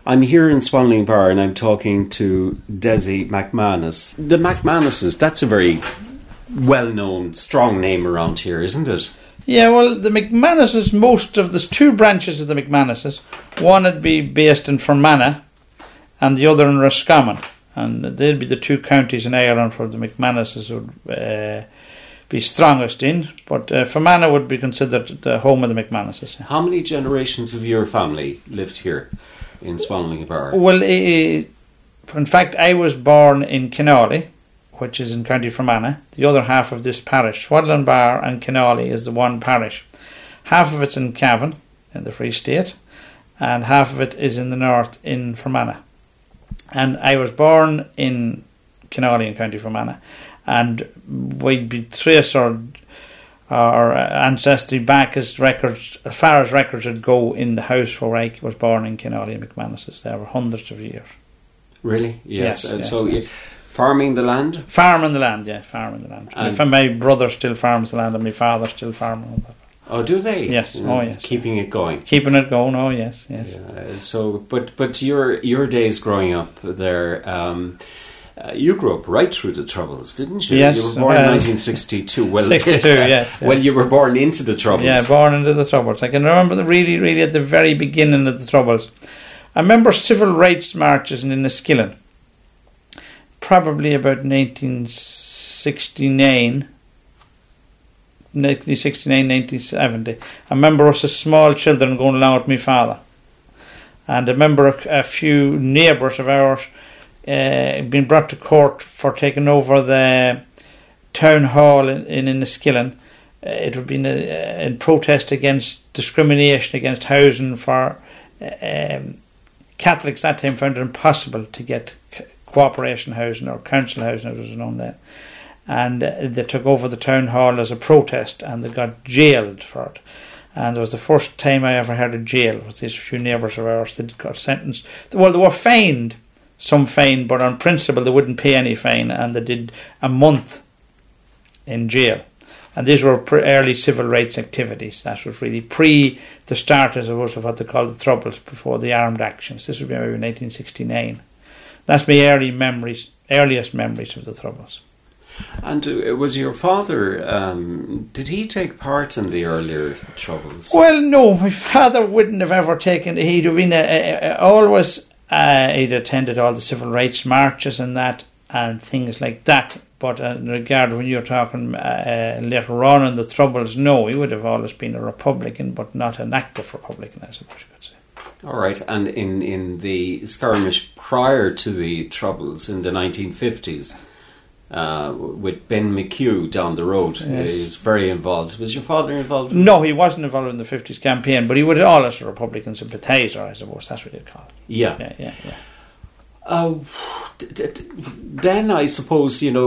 I'm here in Swanling Bar and I'm talking to Desi McManus. The McManuses, that's a very well-known, strong name around here, isn't it? Yeah, well, the McManuses, there's two branches of the McManuses. One would be based in Fermanagh and the other in Roscommon. And they'd be the two counties in Ireland where the McManuses would be strongest in. But Fermanagh would be considered the home of the McManuses. How many generations of your family lived here in Swanling Bar? Well, in fact, I was born in Kinawley, which is in County Fermanagh. The other half of this parish, Swanling Bar and Kinawley, is the one parish. Half of it's in Cavan, in the Free State, and half of it is in the north, in Fermanagh. And I was born in Kinawley in County Fermanagh, and we'd be trace our ancestry back as far as records would go in the house where I was born in Kinawley and McManuses. There were hundreds of years. Really? Yes. Yes. Farming the land? Farming the land, yeah, farming the land. And my brother still farms the land and my father still farms it. Oh, do they? Yes. Yes. Keeping it going. Keeping it going. Oh, yes. Yeah, but your days growing up there, you grew up right through the Troubles, didn't you? Yes. You were born in 1962. Well, 62. Yes. Well, you were born into the Troubles. Yeah, born into the Troubles. I can remember really at the very beginning of the Troubles. I remember civil rights marches in Enniskillen, probably about 1969. 1970. I remember us as small children going along with my father, and I remember a few neighbours of ours being brought to court for taking over the town hall in Enniskillen. It would be in protest against discrimination against housing for Catholics. That time found it impossible to get cooperation housing or council housing, as it was known then. And they took over the town hall as a protest, and they got jailed for it. And it was the first time I ever heard of jail. It was these few neighbours of ours that got sentenced. Well, they were fined, some fine, but on principle they wouldn't pay any fine, and they did a month in jail. And these were early civil rights activities. That was really pre the start, as it was, of what they called the Troubles, before the armed actions. This would be maybe 1969. That's my earliest memories of the Troubles. And was your father, did he take part in the earlier Troubles? Well, no, my father wouldn't have ever taken, he'd have been he'd attended all the civil rights marches and that, and things like that. But in regard, when you're talking later on in the Troubles, no, he would have always been a Republican, but not an active Republican, I suppose you could say. All right, and in the skirmish prior to the Troubles in the 1950s, with Ben McHugh down the road. Yes. He was very involved. Was your father involved? No, he wasn't involved in the 50s campaign, but he was always a Republican sympathiser, I suppose. That's what you'd call it. Yeah. Yeah. Then I suppose, it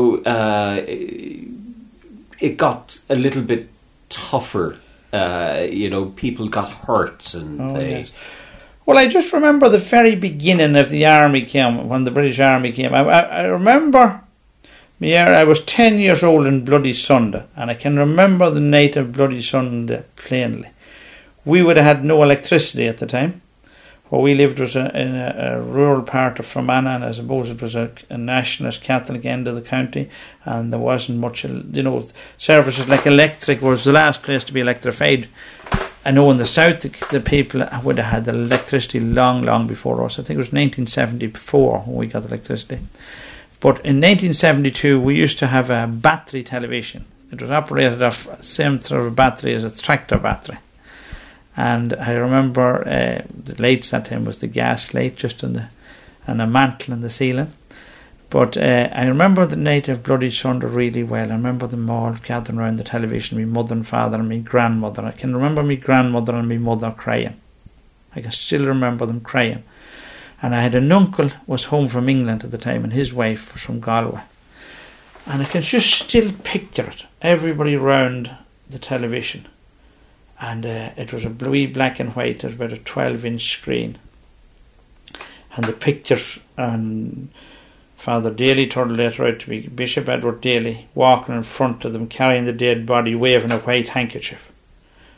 got a little bit tougher. People got hurt and Yes. Well, I just remember the very beginning of the army came, when the British Army came. I remember... I was 10 years old in Bloody Sunday, and I can remember the night of Bloody Sunday plainly. We would have had no electricity at the time. Where we lived was in a rural part of Fermanagh, and I suppose it was a nationalist Catholic end of the county, and there wasn't much, services like electric was the last place to be electrified. I know in the south the people would have had electricity long before us. I think it was 1974 when we got electricity. But in 1972, we used to have a battery television. It was operated off the same sort of battery as a tractor battery. And I remember the lights that time was the gas light just and a mantle in the ceiling. But I remember the night of Bloody Sunday really well. I remember them all gathering around the television, my mother and father and my grandmother. I can remember my grandmother and my mother crying. I can still remember them crying. And I had an uncle was home from England at the time, and his wife was from Galway. And I can just still picture it. Everybody round the television. And it was a wee black and white. It was about a 12-inch screen. And the pictures, and Father Daly turned later out to be Bishop Edward Daly, walking in front of them, carrying the dead body, waving a white handkerchief.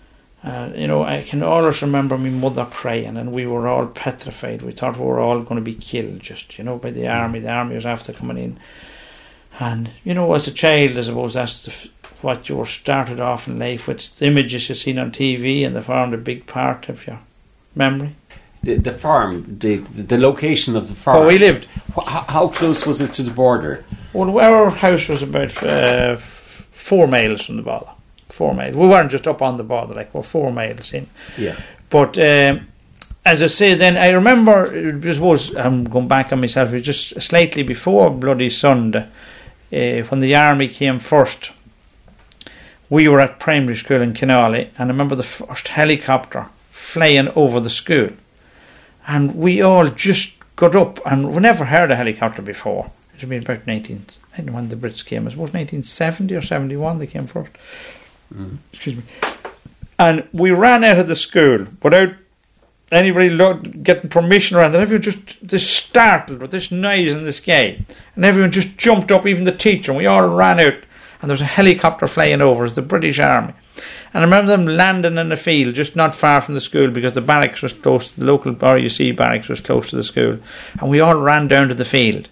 I can always remember my mother crying, and we were all petrified. We thought we were all going to be killed, by the army. The army was after coming in. And, as a child, I suppose that's what you were started off in life with. The images you've seen on TV, and they formed a big part of your memory. The farm, the location of the farm. Where we lived. How close was it to the border? Well, our house was about 4 miles from the border. 4 miles. We weren't just up on the border, we're 4 miles in. Yeah. But as I say, then I remember, I suppose I'm going back on myself, it was just slightly before Bloody Sunday, when the army came first. We were at primary school in Kinawley, and I remember the first helicopter flying over the school. And we all just got up, and we never heard a helicopter before. It had been about I don't know when the Brits came, I suppose 1970 or 71 they came first. Excuse me. And we ran out of the school without anybody getting permission around, and everyone just startled with this noise in the sky, and everyone just jumped up, even the teacher, and we all ran out, and there was a helicopter flying over. It was the British Army. And I remember them landing in a field just not far from the school, because the barracks was close to the local RUC barracks was close to the school, and we all ran down to the field.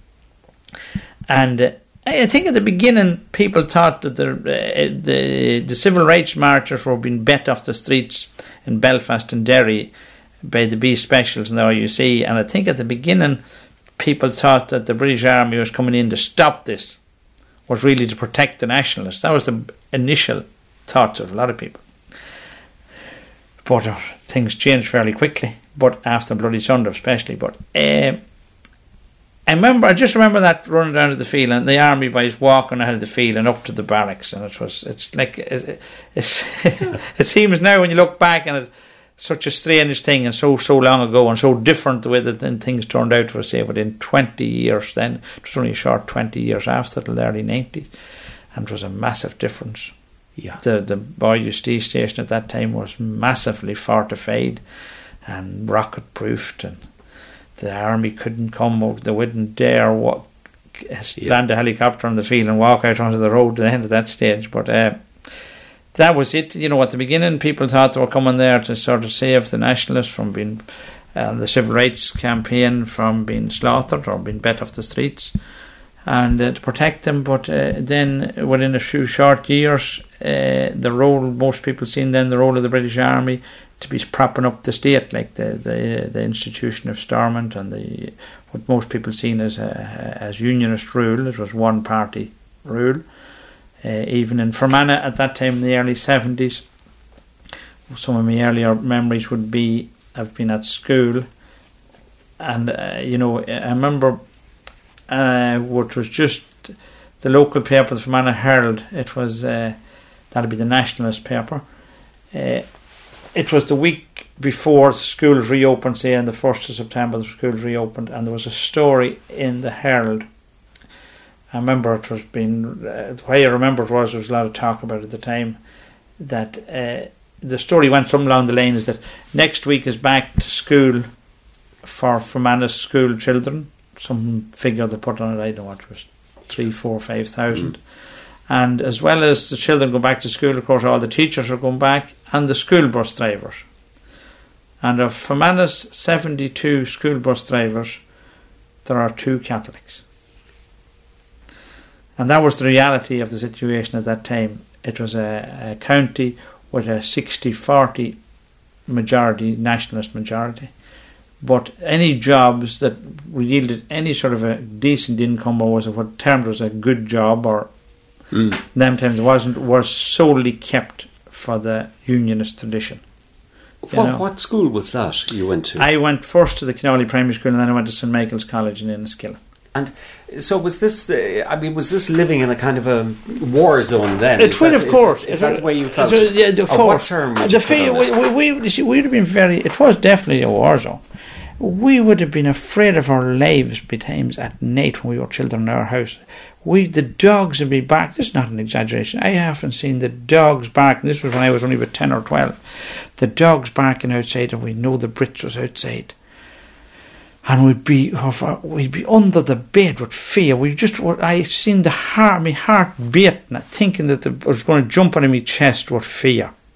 And I think at the beginning people thought that the civil rights marchers were being bet off the streets in Belfast and Derry by the B specials and the RUC, and I think at the beginning people thought that the British Army was coming in to stop this, was really to protect the nationalists. That was the initial thoughts of a lot of people. But things changed fairly quickly, but after Bloody Sunday especially. But I just remember that running down to the field, and the army boys walking out of the field and up to the barracks, and it seems now when you look back, and it's such a strange thing, and so long ago, and so different the way that then things turned out for, say, within 20 years. Then it was only a short 20 years after, till the early 90s, and it was a massive difference. Yeah, the RUC station at that time was massively fortified and rocket proofed, and the army couldn't come, they wouldn't dare land a helicopter on the field and walk out onto the road at the end of that stage. But that was it. At the beginning people thought they were coming there to sort of save the nationalists from being the civil rights campaign from being slaughtered or being bet off the streets, and to protect them. But then within a few short years, the role most people seen then, the role of the British Army to be propping up the state, like the institution of Stormont, and what most people seen as unionist rule. It was one party rule. Even in Fermanagh at that time in the early 70s, some of my earlier memories would be I've been at school, and I remember what was just the local paper, the Fermanagh Herald. It was that'd be the nationalist paper. It was the week before the schools reopened, say on the 1st of September the schools reopened, and there was a story in the Herald. I remember it was being, the way I remember it was, there was a lot of talk about it at the time, that the story went something along the line is that next week is back to school for Fermanagh school children. Some figure they put on it, I don't know what it was, 3,000, 4,000, 5,000. And as well as the children go back to school, of course, all the teachers are going back, and the school bus drivers. And of Fermanagh's 72 school bus drivers, there are 2 Catholics. And that was the reality of the situation at that time. It was a county with a 60-40 majority, nationalist majority. But any jobs that yielded any sort of a decent income, or was what termed was a good job, or them times it wasn't, was solely kept for the unionist tradition. What school was that you went to? I went first to the Kinawley Primary School, and then I went to St Michael's College in Enniskillen. And so was this? Was this living in a kind of a war zone then? It would, of course. Is that the way you felt? Yeah, what term would you put on it? You see, we'd have been very. It was definitely a war zone. We would have been afraid of our lives betimes at night when we were children in our house. The dogs would be barking. This is not an exaggeration. I haven't seen the dogs barking. This was when I was only about 10 or 12. The dogs barking outside, and we know the Brits was outside. And we'd be under the bed with fear. I seen my heart beating, thinking that I was going to jump out of my chest with fear.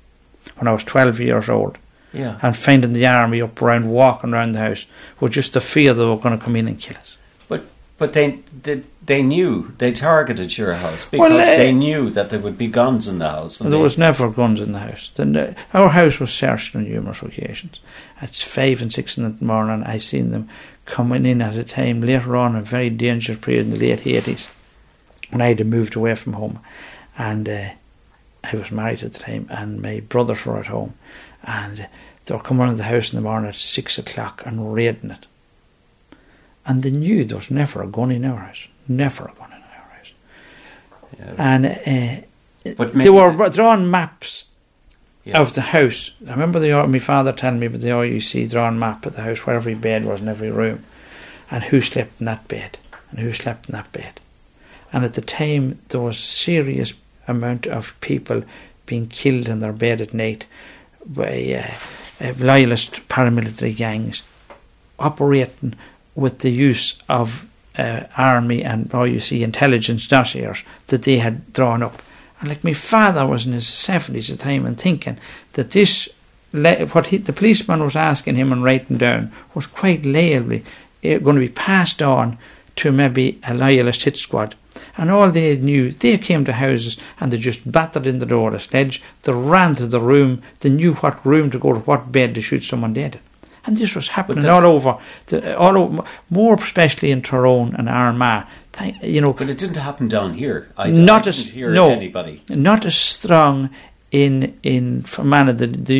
when I was 12 years old. Yeah. And finding the army up around, walking around the house, with just the fear they were going to come in and kill us. But they knew, they targeted your house because they knew that there would be guns in the house. And there was never guns in the house. Our house was searched on numerous occasions. At 5 and 6 in the morning, I seen them coming in at a time later on, a very dangerous period in the late 80s, when I had moved away from home. And I was married at the time, and my brothers were at home. And they were coming into the house in the morning at 6 o'clock and raiding it. And they knew there was never a gun in our house. Never a gun in our house. Yeah. And they were drawing maps of the house. I remember my father telling me about the RUC drawing map of the house where every bed was in every room, and who slept in that bed and who slept in that bed. And at the time there was serious amount of people being killed in their bed at night by loyalist paramilitary gangs operating with the use of army and RUC intelligence dossiers that they had drawn up. And like my father was in his 70s at the time and thinking that this, the policeman was asking him and writing down, was quite liably going to be passed on to maybe a loyalist hit squad. And all they knew, they came to houses and they just battered in the door of a sledge, they ran to the room, they knew what room to go to, what bed to shoot someone dead in. And this was happening all over, more especially in Tyrone and Armagh. But it didn't happen down here. I didn't hear anybody. Not as strong in Fermanagh.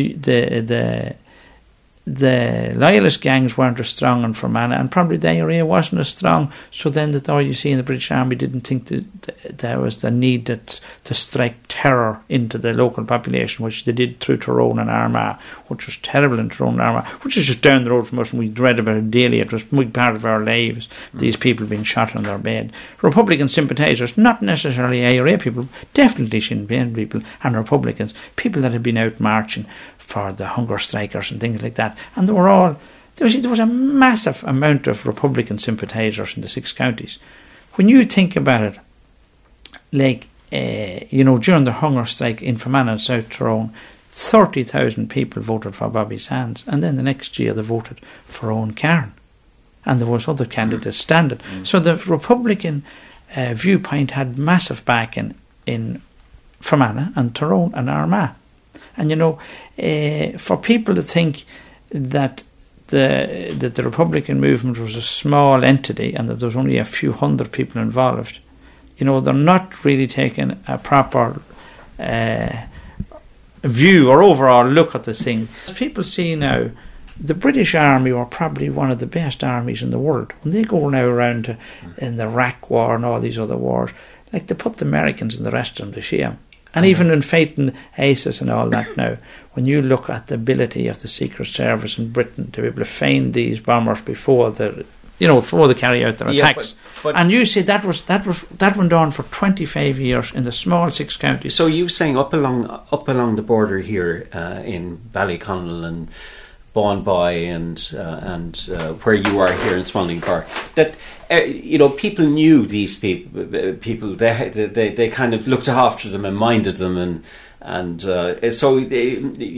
The loyalist gangs weren't as strong in Fermanagh, and probably the IRA wasn't as strong. So then the RUC and the British Army didn't think that there was the need to strike terror into the local population, which they did through Tyrone and Armagh, which was terrible in Tyrone and Armagh, which is just down the road from us, and we read about it daily. It was a big part of our lives, these people being shot in their bed. Republican sympathisers, not necessarily IRA people, definitely Sinn Féin people and Republicans, people that had been out marching for the hunger strikers and things like that. And they were all, there was a massive amount of Republican sympathisers in the 6 counties. When you think about it, like, during the hunger strike in Fermanagh and South Tyrone, 30,000 people voted for Bobby Sands, and then the next year they voted for Owen Cairn. And there was other candidates standing. So the Republican viewpoint had massive backing in Fermanagh and Tyrone and Armagh. And for people to think that the Republican movement was a small entity and that there was only a few hundred people involved, they're not really taking a proper view or overall look at this thing. As people see now, the British Army were probably one of the best armies in the world. When they go now around in the Iraq War and all these other wars, like, they put the Americans and the rest of them to shame. And even in fighting ISIS and all that now, when you look at the ability of the Secret Service in Britain to be able to find these bombers before they carry out their attacks, but and you see that went on for 25 years in the small 6 counties. So you saying up along the border here in Ballyconnell and Bourne-Boy and where you are here in Swanley Park, that people knew these people. They kind of looked after them and minded them, and so there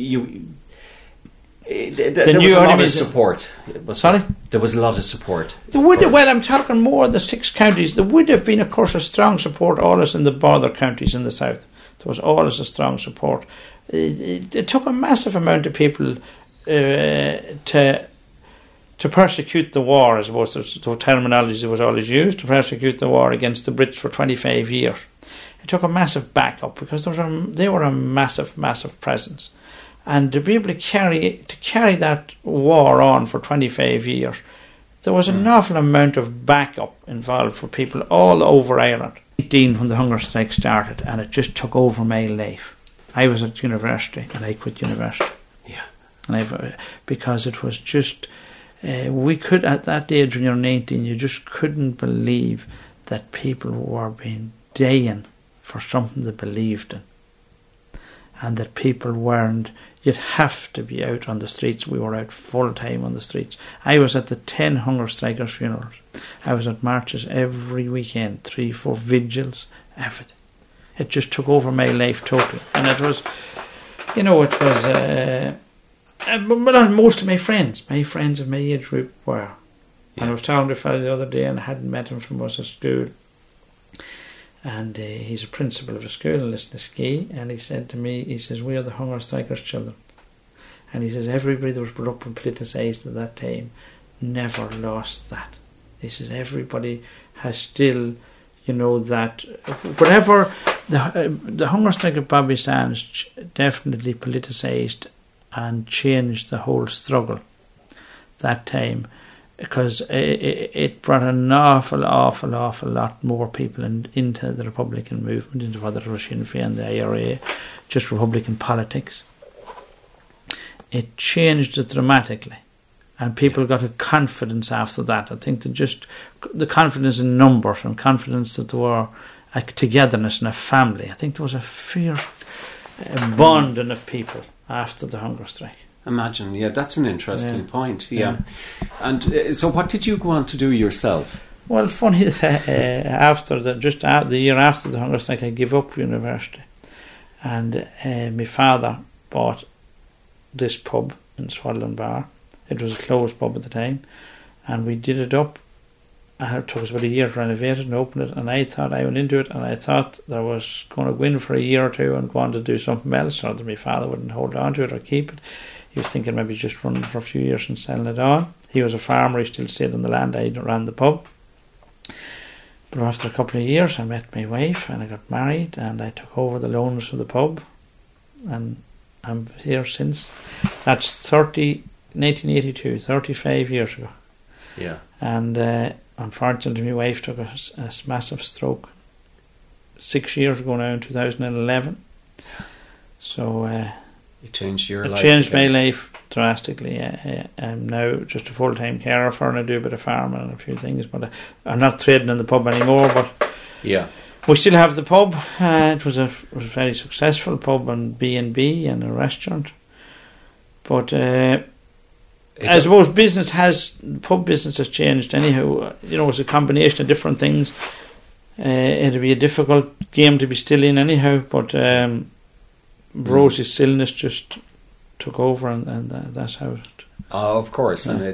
was a lot of support. Sorry, there was a lot of support. Well, I'm talking more the 6 counties. There would have been, of course, a strong support always in the border counties in the south. There was always a strong support. It took a massive amount of people to persecute the war, I suppose the terminology that was always used, to persecute the war against the Brits for 25 years. It took a massive backup because they were a massive, massive presence. And to be able to carry that war on for 25 years, there was an awful amount of backup involved for people all over Ireland. When the hunger strike started, and it just took over my life. I was at university and I quit university. And because it was just, we could, at that age when you're 19, you just couldn't believe that people were being dying for something they believed in. And that people weren't, you'd have to be out on the streets. We were out full time on the streets. I was at the 10 hunger strikers' funerals. I was at marches every weekend, 3-4 vigils, everything. It just took over my life totally. And it was, you know, it was. But most of my friends of my age group were. Yeah. And I was talking to a fellow the other day, and I hadn't met him from us at school. And he's a principal of a school in Lisnaskea, and he said to me, he says, we are the hunger strikers' children. And he says, everybody that was brought up and politicised at that time never lost that. He says, everybody has still, you know, that whatever the hunger strike of Bobby Sands definitely politicised and changed the whole struggle that time, because it brought an awful lot more people into the Republican movement, into whether it was Sinn Féin, the IRA, just Republican politics. It changed it dramatically, and people got a confidence after that. I think that just the confidence in numbers and confidence that there were a togetherness and a family. I think there was a fierce bonding of people after the hunger strike. Imagine, yeah, that's an interesting point. Yeah. And so, what did you go on to do yourself? Well, funny that after the year after the hunger strike, I gave up university, and my father bought this pub in Swaddling Bar. It was a closed pub at the time, and we did it up. It took us about a year to renovate it and open it, and I went into it and I thought there was going to go in for a year or two and go on to do something else, or that my father wouldn't hold on to it or keep it. He was thinking maybe just running for a few years and selling it on. He was a farmer, he still stayed on the land, I ran the pub. But after a couple of years I met my wife and I got married, and I took over the loans for the pub, and I'm here since. That's 1982, 35 years ago. Yeah. And unfortunately my wife took a massive stroke 6 years ago now, in 2011. So it changed your life. It changed my life drastically. I'm now just a full-time carer for her, and I do a bit of farming and a few things, but I'm not trading in the pub anymore. But yeah, we still have the pub. It was a very successful pub and B&B and a restaurant. But I suppose pub business has changed anyhow. You know, it's a combination of different things. It'll be a difficult game to be still in anyhow, but Rosie's illness just took over, and that's how it. Of course, and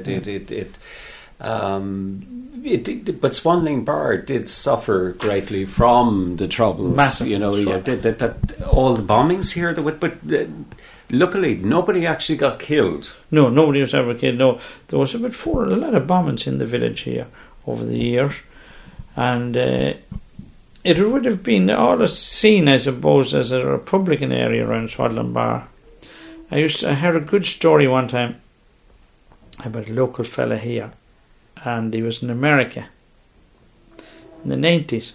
but Swanling Bar did suffer greatly from the troubles. Massive, you know, sure. that all the bombings here. But luckily, nobody actually got killed. No, nobody was ever killed. No, there was a lot of bombings in the village here over the years, and it would have been all seen, I suppose, as a Republican area around Swaddling Bar. I heard a good story one time about a local fella here, and he was in America in the 90s,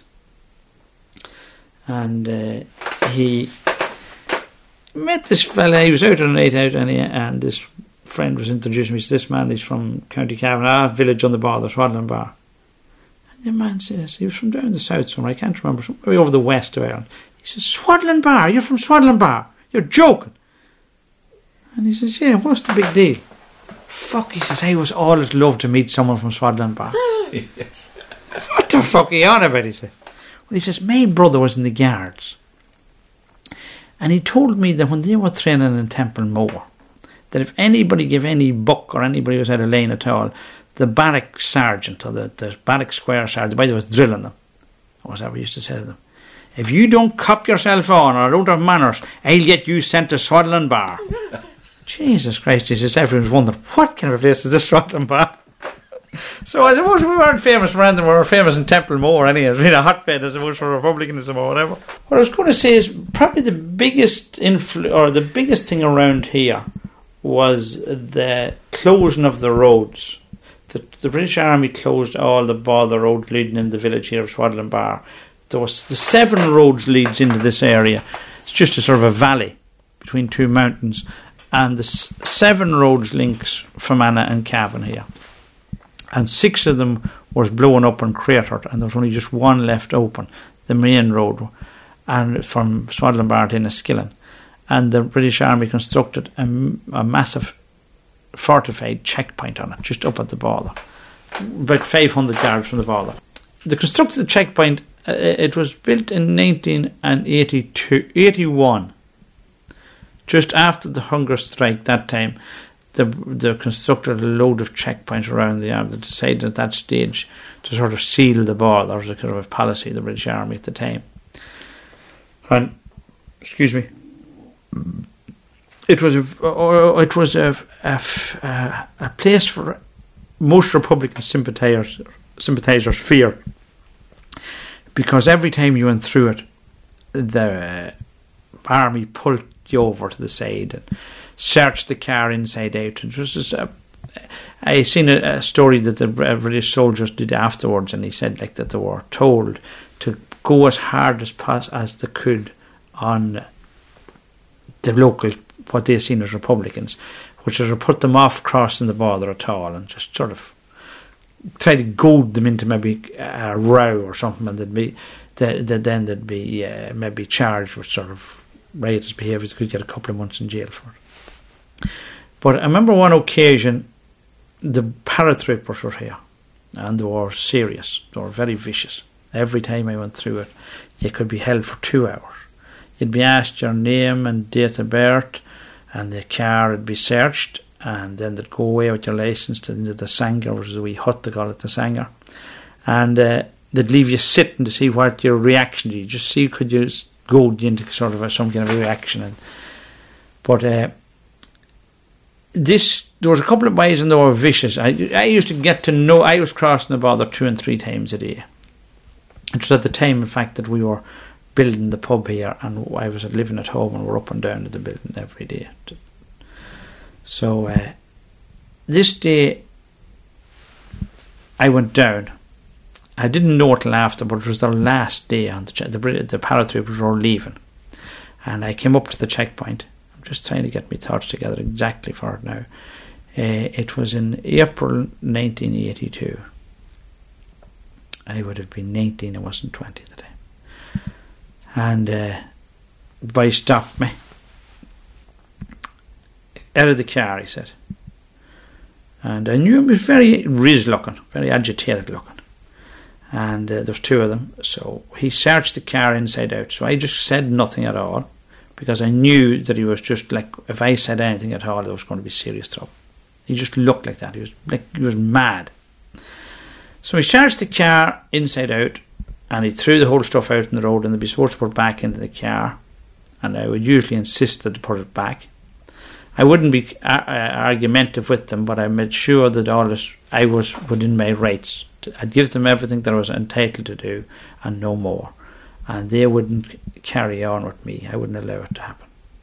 and he met this fella. He was out on a night out, and this friend was introducing me to this man. He's from County Cavan, village on the border, Swaddling Bar. And the man says, he was from down the south somewhere, I can't remember, maybe over the west of Ireland. He says, Swaddling Bar, you're from Swaddling Bar, you're joking. And he says, yeah, what's the big deal? Fuck, he says, I was always loved to meet someone from Swaddling Bar. Yes. What the fuck are you on about, he said. Well, he says, my brother was in the Guards, and he told me that when they were training in Templemore, that if anybody gave any buck or anybody was out of lane at all, the barrack sergeant or the barrack square sergeant, by the way, was drilling them, or whatever he used to say to them, if you don't cop yourself on or don't have manners, I'll get you sent to Swaddling Bar. Jesus Christ, he says, everyone's wondering, what kind of a place is this Swaddling Bar? So I suppose we weren't famous for anything, we were famous in Templemore anyway. It's been a hotbed, I suppose, for republicanism or whatever. What I was going to say is probably the biggest the biggest thing around here was the closing of the roads. The British Army closed all the border roads leading in the village here of Swaddling Bar. There was the 7 roads leads into this area. It's just a sort of a valley between 2 mountains, and the 7 roads links Fermanagh and Cavan here. And 6 of them was blown up and cratered, and there was only just 1 left open, the main road, and from Swaddling Bar to Enniskillen. And the British Army constructed a massive fortified checkpoint on it, just up at the border, about 500 yards from the border. They constructed the checkpoint. It was built in 1981 just after the hunger strike that time, they constructed a load of checkpoints around the army. They decided at that stage to sort of seal the border. That was a kind of a policy of the British Army at the time. And, excuse me, it was a place for most Republican sympathisers fear, because every time you went through it, the army pulled you over to the side and searched the car inside out. It was just I seen a story that the British soldiers did afterwards, and he said like that they were told to go as hard as they could on the local, what they seen as Republicans, which is to put them off crossing the border at all, and just sort of try to goad them into maybe a row or something, and they'd be maybe charged with sort of riotous behaviour. They could get a couple of months in jail for it. But I remember one occasion the paratroopers were here, and they were serious. They were very vicious. Every time I went through it, you could be held for 2 hours. You'd be asked your name and date of birth, and the car would be searched, and then they'd go away with your licence to the Sangha, which is a wee hut, they call it the Sangha, and they'd leave you sitting to see what your reaction to. Just see could you goad you into sort of some kind of reaction. But there was a couple of ways, and they were vicious. I used to get to know, I was crossing the border 2 and 3 times a day. It was at the time, in fact, that we were building the pub here, and I was living at home, and we're up and down to the building every day. So this day I went down. I didn't know it till after, but it was the last day on the paratroopers were leaving, and I came up to the checkpoint. I'm just trying to get my thoughts together exactly for it now. It was in April 1982. I would have been 19, I wasn't 20 at the time. And the boy stopped me. Out of the car, he said. And I knew he was very looking, very agitated looking. And there's 2 of them. So he searched the car inside out. So I just said nothing at all, because I knew that he was just like, if I said anything at all, there was going to be serious trouble. He just looked like that. He was mad. So he charged the car inside out, and he threw the whole stuff out in the road, and they'd be supposed to put it back into the car, and I would usually insist that to put it back. I wouldn't be argumentative with them, but I made sure that I was within my rights. I'd give them everything that I was entitled to do, and no more. And they wouldn't carry on with me. I wouldn't allow it to happen.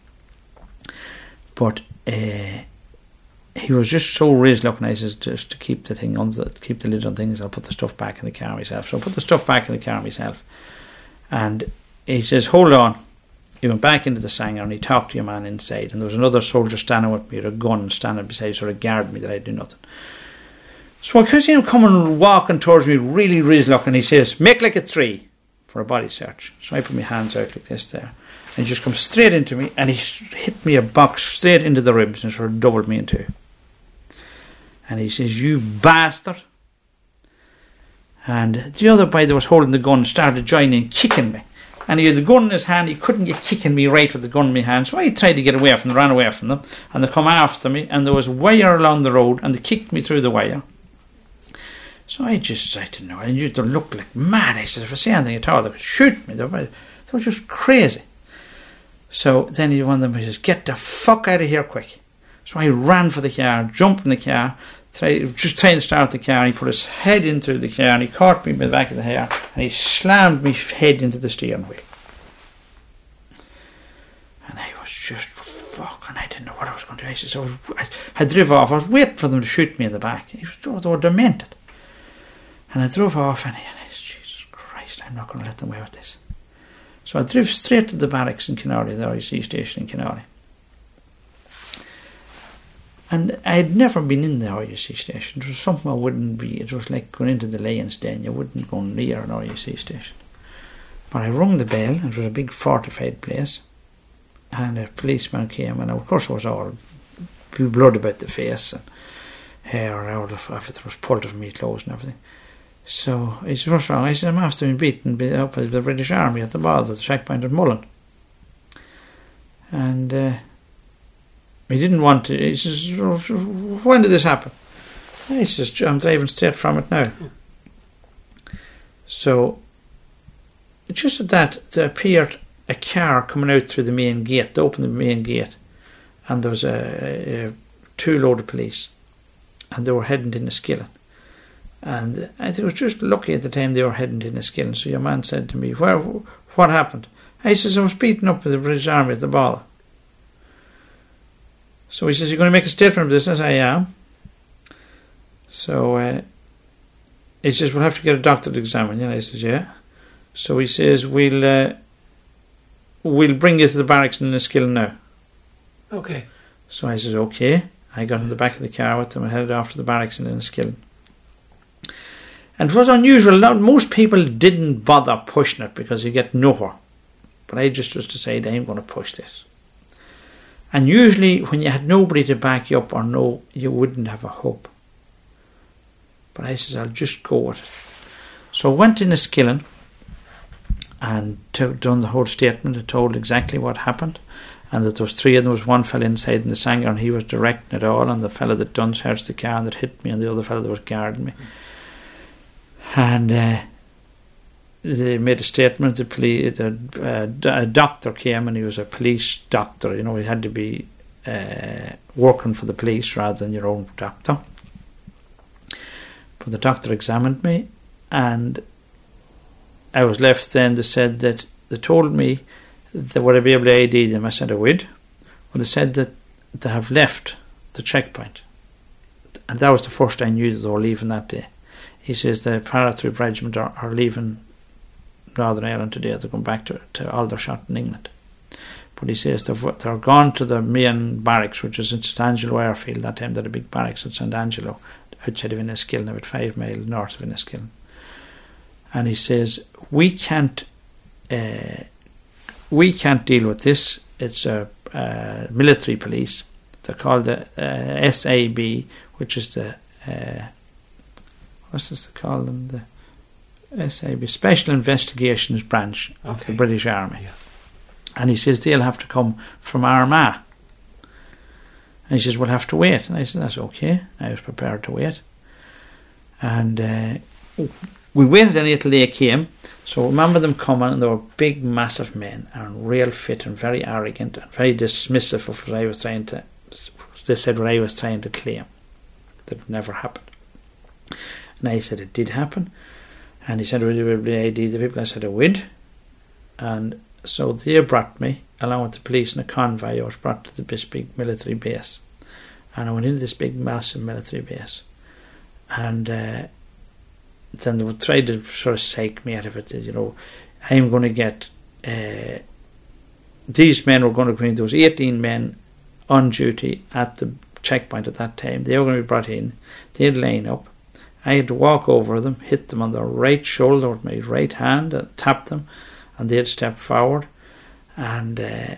But he was just so raised looking. I says, just to keep the thing on, keep the lid on things, I'll put the stuff back in the car myself. So I put the stuff back in the car myself, and he says, hold on. He went back into the Sangha, and he talked to your man inside, and there was another soldier standing with me with a gun standing beside, sort of guarding me that I'd do nothing. So I could see him coming, walking towards me, really raised looking. He says, make like a 3 for a body search. So I put my hands out like this there, and he just comes straight into me, and he hit me a box straight into the ribs and sort of doubled me in 2. And he says, you bastard. And the other boy that was holding the gun started joining, kicking me. And he had the gun in his hand. He couldn't get kicking me right with the gun in my hand. So I tried to get away from them, ran away from them. And they come after me. And there was a wire along the road. And they kicked me through the wire. So I didn't know. I knew they looked like mad. I said, if I say anything at all, they could shoot me. They were just crazy. So then one of them says, get the fuck out of here quick. So I ran for the car, jumped in the car, just trying to start the car, and he put his head into the car, and he caught me by the back of the hair, and he slammed my head into the steering wheel. And I was just fucking, I didn't know what I was going to do. I said, I drove off. I was waiting for them to shoot me in the back. They were demented. And I drove off, and I said, Jesus Christ, I'm not going to let them away with this. So I drove straight to the barracks in Kinnerly, the RUC station in Kinnerly. And I had never been in the RUC station. It was something I wouldn't be. It was like going into the Lion's Den. You wouldn't go near an RUC station. But I rung the bell, and it was a big fortified place. And a policeman came, and of course it was all blood about the face, and hair out of it was pulled from my clothes and everything. So he said, what's wrong? I said, I'm after being beaten up by the British Army at the border, at the checkpoint at Mullen. And he didn't want to. He says, when did this happen? And he says, I'm driving straight from it now. So, just at that, there appeared a car coming out through the main gate. They opened the main gate, and there was a 2 load of police, and they were heading to Enniskillen. And I was just lucky at the time they were heading to Enniskillen. So your man said to me, what happened? I says, I was beaten up with the British Army at the ball. So he says, you're going to make a statement of this? I said, I am. So he says, we'll have to get a doctor to examine you. And I says, yeah. So he says, we'll bring you to the barracks in Enniskillen now. Okay. So I says, okay. I got in the back of the car with them and headed off to the barracks in Enniskillen. And it was unusual. Most people didn't bother pushing it because you get nowhere. But I just was decided I'm going to push this. And usually when you had nobody to back you up or no, you wouldn't have a hope. But I says, I'll just go with it. So I went to Enniskillen and done the whole statement. I told exactly what happened. And that there was 3 and there was one fella inside in the Sanger and he was directing it all, and the fella that done searched the car and that hit me and the other fella that was guarding me. And they made a statement. A doctor came, and he was a police doctor. You know, he had to be working for the police rather than your own doctor. But the doctor examined me, and I was left then. They said that they told me that would I be able to ID them. I said I would. Well, they said that they have left the checkpoint, and that was the first I knew that they were leaving that day. He says the Paratroop Regiment are leaving Northern Ireland today. They're going back to Aldershot in England. But he says they're gone to the main barracks, which is in St Angelo Airfield. That time they had a big barracks at St Angelo, outside of Enniskillen, about 5 miles north of Enniskillen. And he says, we can't deal with this. It's a military police. They're called the SAB, which is the what's this they call them? The SAB, Special Investigations Branch of the British Army. Yeah. And he says they'll have to come from Armagh. And he says we'll have to wait. And I said that's okay. I was prepared to wait. And we waited until they came. So I remember them coming, and they were big, massive men, and real fit and very arrogant and very dismissive of what I was trying to. They said what I was trying to claim that it never happened. And I said it did happen. And he said, would you be ID the people? I said I would. And so they brought me, along with the police and a convoy. I was brought to this big military base. And I went into this big, massive military base. And then they would try to sort of psych me out of it. You know, I'm going to get... these men were going to come in. There was 18 men on duty at the checkpoint at that time. They were going to be brought in. They'd line up. I had to walk over them, hit them on their right shoulder with my right hand, and tap them, and they'd step forward. And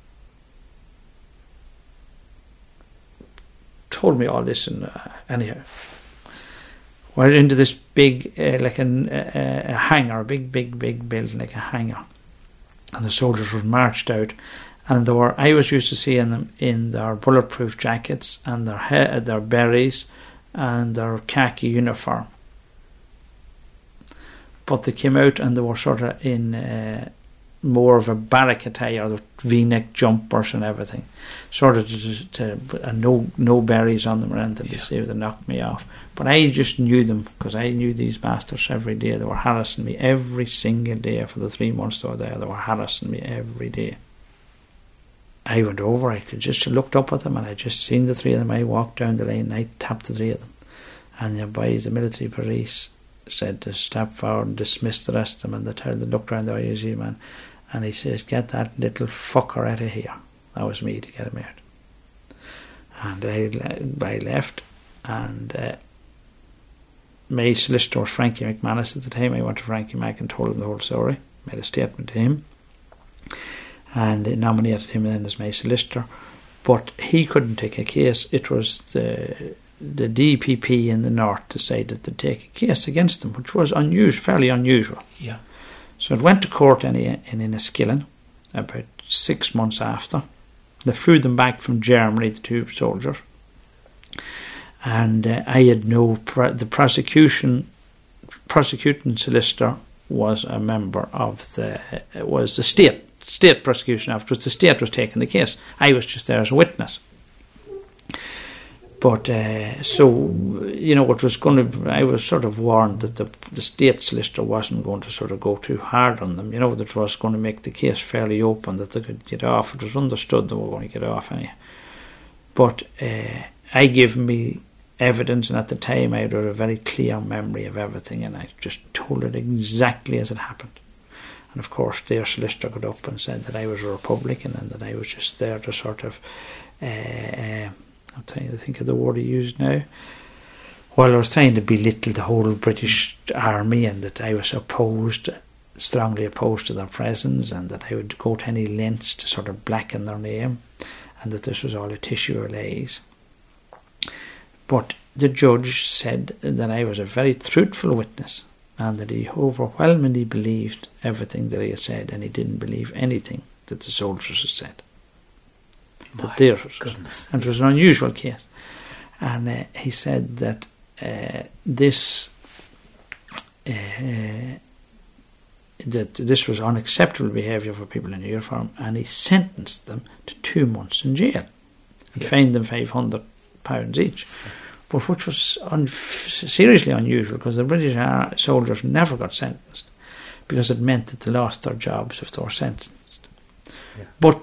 told me all this. And anyhow, we're into this big, like a hangar, a big building, like a hangar. And the soldiers were marched out. And I was used to seeing them in their bulletproof jackets and their berets and their khaki uniform. But they came out and they were sort of in more of a barrack attire, the V-neck jumpers and everything. Sort of no berets on them or anything to say they knocked me off. But I just knew them because I knew these bastards every day. They were harassing me every single day for the 3 months they were there. They were harassing me every day. I went over, I could just looked up at them and I just seen the 3 of them. I walked down the lane and I tapped the 3 of them. And the boys, the military police, said to step forward and dismiss the rest of them, and they looked around the ISU man and he says, get that little fucker out of here. That was me to get him out. And I left, and my solicitor was Frankie McManus at the time. I went to Frankie Mac and told him the whole story, made a statement to him, and nominated him then as my solicitor. But he couldn't take a case. It was the DPP in the north decided to take a case against them, which was fairly unusual. Yeah. So it went to court in Enniskillen about 6 months after, They flew them back from Germany, the 2 soldiers. And I had the prosecuting solicitor was a member of the state prosecution afterwards. The state was taking the case. I was just there as a witness. But so, you know, it was going to. I was sort of warned that the state solicitor wasn't going to sort of go too hard on them. You know, that it was going to make the case fairly open, that they could get off. It was understood they were going to get off anyway. But I gave me evidence, and at the time I had a very clear memory of everything, and I just told it exactly as it happened. And of course, their solicitor got up and said that I was a Republican and that I was just there to sort of. I'm trying to think of the word he used now. Well, I was trying to belittle the whole British Army, and that I was strongly opposed to their presence, and that I would go to any lengths to sort of blacken their name, and that this was all a tissue of lies. But the judge said that I was a very truthful witness, and that he overwhelmingly believed everything that I had said, and he didn't believe anything that the soldiers had said. That theirs was, and it was an unusual case. And he said that this was unacceptable behaviour for people in uniform, and he sentenced them to 2 months in jail and fined them £500 each. But which was seriously unusual, because the British soldiers never got sentenced, because it meant that they lost their jobs if they were sentenced. Yeah. But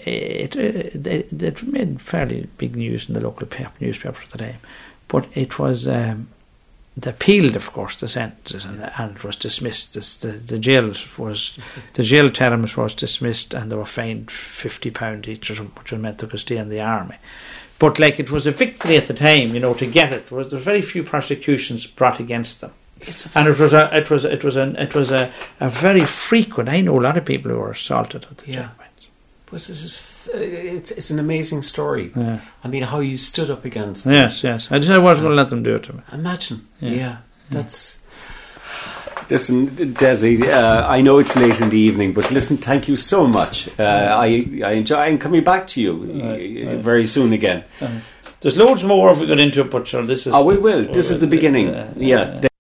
it made fairly big news in the local newspapers at the time. But it was they appealed, of course, the sentences, and it was dismissed. The jail terms was dismissed, and they were fined £50 each, or something, which meant they could stay in the army. But like, it was a victory at the time, you know, to get it. There was very few prosecutions brought against them. And it was a very frequent. I know a lot of people who were assaulted at the checkpoints. But it's an amazing story. Yeah. I mean, how you stood up against them. Yes. I wasn't going to let them do it to me. Imagine. Yeah. That's. Listen, Desi, I know it's late in the evening, but listen, thank you so much. I enjoy coming back to you very soon again. There's loads more if we got into it, but sure, this is. Oh, we will. This is the beginning. Yeah.